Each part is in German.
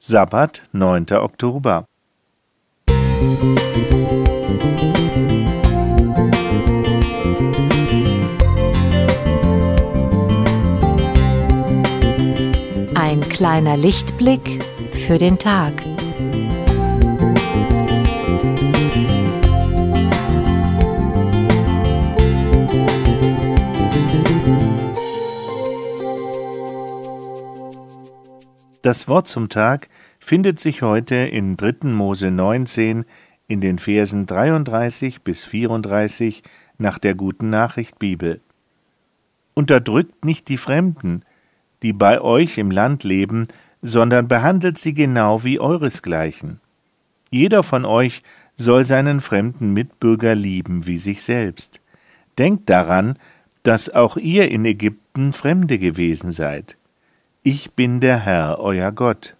Sabbat, 9. Oktober. Ein kleiner Lichtblick für den Tag. Das Wort zum Tag findet sich heute in 3. Mose 19 in den Versen 33 bis 34 nach der Guten Nachricht Bibel. Unterdrückt nicht die Fremden, die bei euch im Land leben, sondern behandelt sie genau wie euresgleichen. Jeder von euch soll seinen fremden Mitbürger lieben wie sich selbst. Denkt daran, dass auch ihr in Ägypten Fremde gewesen seid. Ich bin der Herr, euer Gott.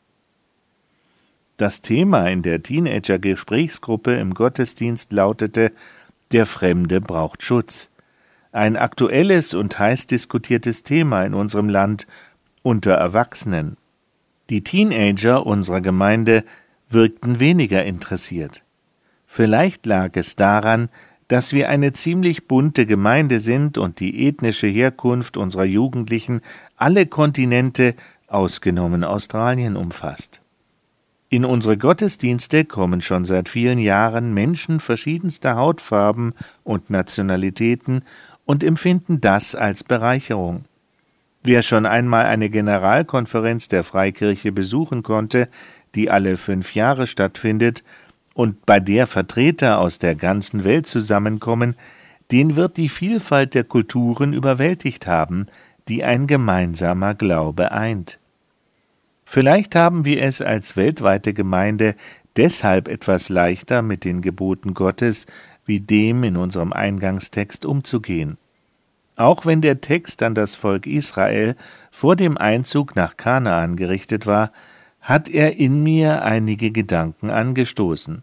Das Thema in der Teenager-Gesprächsgruppe im Gottesdienst lautete: Der Fremde braucht Schutz. Ein aktuelles und heiß diskutiertes Thema in unserem Land unter Erwachsenen. Die Teenager unserer Gemeinde wirkten weniger interessiert. Vielleicht lag es daran, dass wir eine ziemlich bunte Gemeinde sind und die ethnische Herkunft unserer Jugendlichen alle Kontinente, ausgenommen Australien, umfasst. In unsere Gottesdienste kommen schon seit vielen Jahren Menschen verschiedenster Hautfarben und Nationalitäten und empfinden das als Bereicherung. Wer schon einmal eine Generalkonferenz der Freikirche besuchen konnte, die alle 5 Jahre stattfindet, und bei der Vertreter aus der ganzen Welt zusammenkommen, den wird die Vielfalt der Kulturen überwältigt haben, die ein gemeinsamer Glaube eint. Vielleicht haben wir es als weltweite Gemeinde deshalb etwas leichter, mit den Geboten Gottes wie dem in unserem Eingangstext umzugehen. Auch wenn der Text an das Volk Israel vor dem Einzug nach Kanaan gerichtet war, hat er in mir einige Gedanken angestoßen.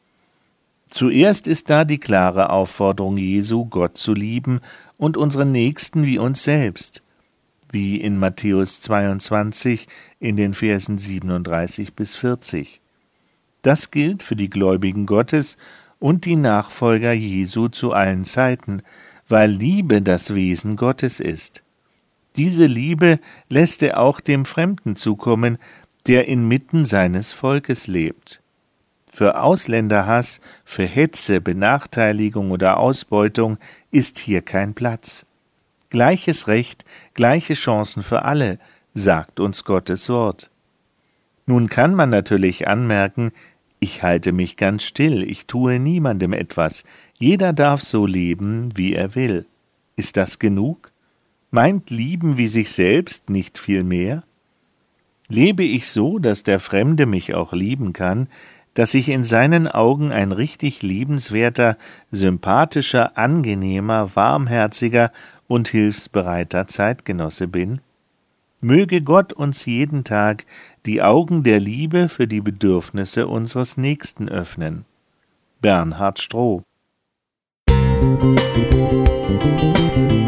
Zuerst ist da die klare Aufforderung Jesu, Gott zu lieben und unseren Nächsten wie uns selbst, wie in Matthäus 22 in den Versen 37 bis 40. Das gilt für die Gläubigen Gottes und die Nachfolger Jesu zu allen Zeiten, weil Liebe das Wesen Gottes ist. Diese Liebe lässt er auch dem Fremden zukommen, der inmitten seines Volkes lebt. Für Ausländerhass, für Hetze, Benachteiligung oder Ausbeutung ist hier kein Platz. Gleiches Recht, gleiche Chancen für alle, sagt uns Gottes Wort. Nun kann man natürlich anmerken, ich halte mich ganz still, ich tue niemandem etwas, jeder darf so leben, wie er will. Ist das genug? Meint Lieben wie sich selbst nicht viel mehr? Lebe ich so, dass der Fremde mich auch lieben kann, dass ich in seinen Augen ein richtig liebenswerter, sympathischer, angenehmer, warmherziger und hilfsbereiter Zeitgenosse bin? Möge Gott uns jeden Tag die Augen der Liebe für die Bedürfnisse unseres Nächsten öffnen. Bernhard Stroh.